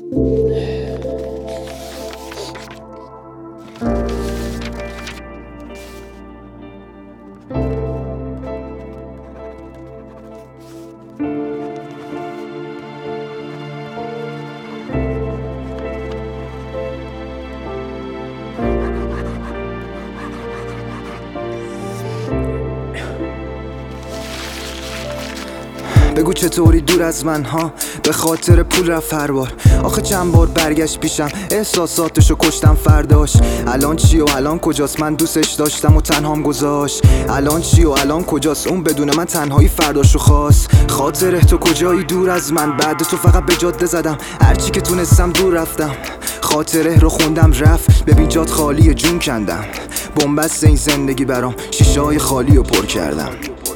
بگو چطوری دور از من ها، به خاطر پول رفت هر بار. آخه چند بار برگشت پیشم، احساساتشو کشتم فرداش. الان چی و الان کجاست؟ من دوستش داشتم و تنهام گذاشت. الان چی و الان کجاست؟ اون بدون من تنهایی فرداشو خواست. خاطره تو کجایی دور از من؟ بعد تو فقط به جاده زدم، هرچی که تونستم دور رفتم. خاطره رو خوندم رفت، ببین جات خالی جون کندم. بنبست این زندگی برام شیشه‌های خالی رو پر کردم.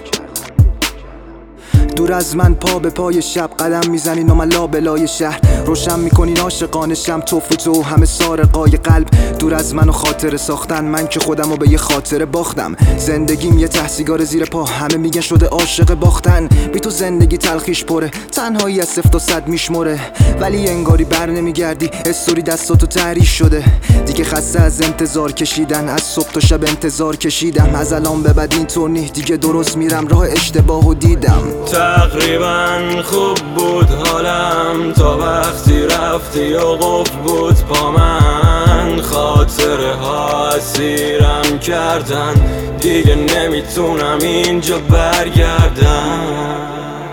دور از من پا به پای شب قدم میزنی ناملا بلای شهر. روشن میکنین عاشقانه شم، تو و تو همه سارقای قلب. دور از من و خاطره ساختن، من که خودمو به یه خاطره باختم. زندگیم یه ته سیگار زیر پا، همه میگن شده عاشق باختن. بی تو زندگی تلخیش پره، تنهایی از 0 تا 100 میشمره. ولی انگاری بر نمیگردی، استوری دستاتو تحریش شده. دیگه خسته از انتظار کشیدن، از صبح تا شب انتظار کشیدم. از الان به بعد اینطور نی، دیگه درست میرم راه اشتباهو دیدم. تقریبا خوب بود حالم تا وقتی رفتی و قفل بود پا من. خاطره ها اسیرم کردن، دیگه نمیتونم اینجا برگردم.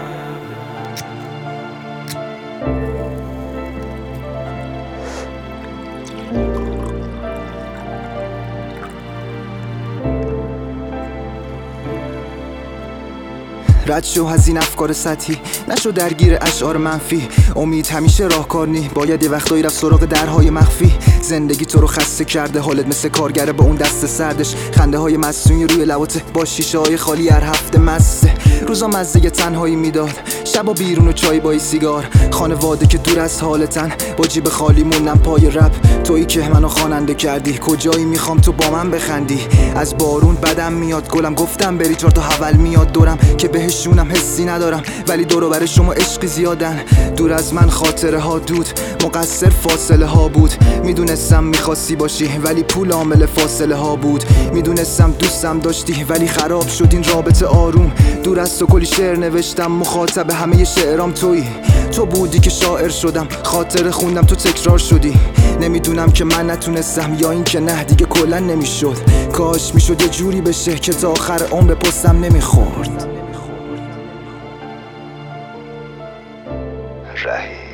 رد شو از این افکار سطحی، نشو درگیر اشعار منفی. امید همیشه راهکار نی، باید یه وقتایی رفت سراغ درهای مخفی. زندگی تو رو خسته کرده، حالت مثل کارگره با اون دست سردش. خنده های مصنوعی روی لباته، با شیشه های خالی هر هفته مسته. روزا مزه تنهایی میداد، شبا بیرون و چای با سیگار. خانواده که دور از حالتن، با جیب خالی موندم پای رپ. تویی که منو خواننده کردی، کجایی میخوام تو با من بخندی. از بارون بدم میاد گلم، گفتم بری 4 تا حول میاد دورم که بهشونم حسی ندارم. ولی دور و بر شما عشقی زیادن. دور از من خاطره ها دود، مقصر فاصله ها بود. میدونستم میخواستی باشی ولی پول عامل فاصله ها بود. میدونستم دوستم داشتی ولی خراب شد این رابطه آروم. دور از تو کلی شعر نوشتم، مخاطب همه شعرام تویی. تو بودی که شاعر شدم، خاطره خوندم تو تکرار شدی. نمیدونم که من نتونستم یا این که نه دیگه کلا نمیشد. کاش میشد یه جوری بشه که تا آخر عمر پستم نمیخورد. رهی